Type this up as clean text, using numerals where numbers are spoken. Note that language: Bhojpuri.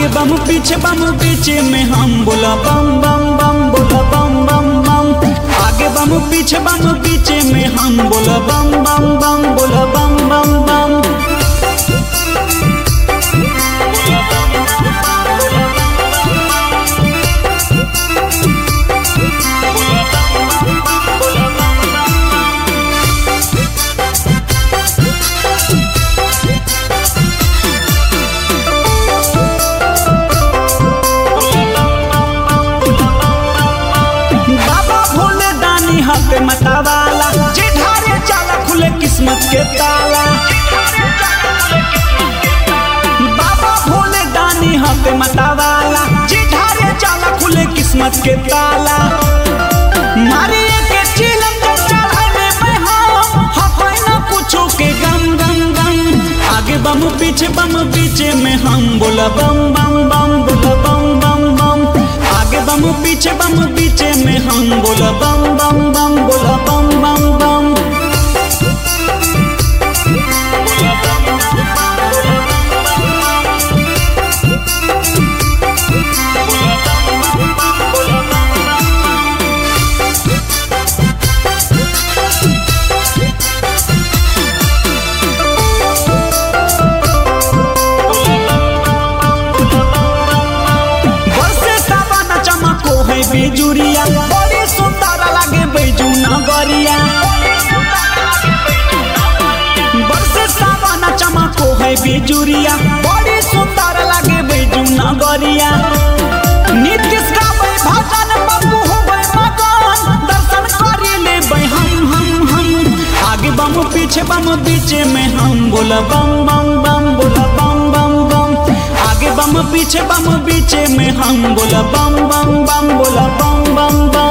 आगे बम पीछे में हम बोला बम बम बम बोला बम बम बम। आगे बम पीछे में हम बोला बम बम बम बोला बम बम बम। हाथ मतावाला जिधारे चाला खुले किस्मत के ताला। बाबा भोले दानी हाथ मतावाला जिधारे चाला खुले किस्मत के ताला। मारिए के चिलम जो चढ़ाने में हम हफाई ना कुछो के गम गम गम। आगे बम पीछे में हम बोला बम बम बम बोला बम बम बम। आगे बम पीछे में हम बोला बम बम बम बोला बम बम बम। बेजुरिया बड़ी सुंदर लागे बैजू नगरिया। बरसे सावन चमको है बेजुरिया बड़ी सुंदर लागे बैजू नगरिया। नीतीश गावे भजन बबू होवे मगन दर्शन करे ले हम। आगे बम पीछे में हम बोला बम बम बम बोला बम बम बम। आगे बम पीछे में हम बोला बम बम बम बोला बम बम बम।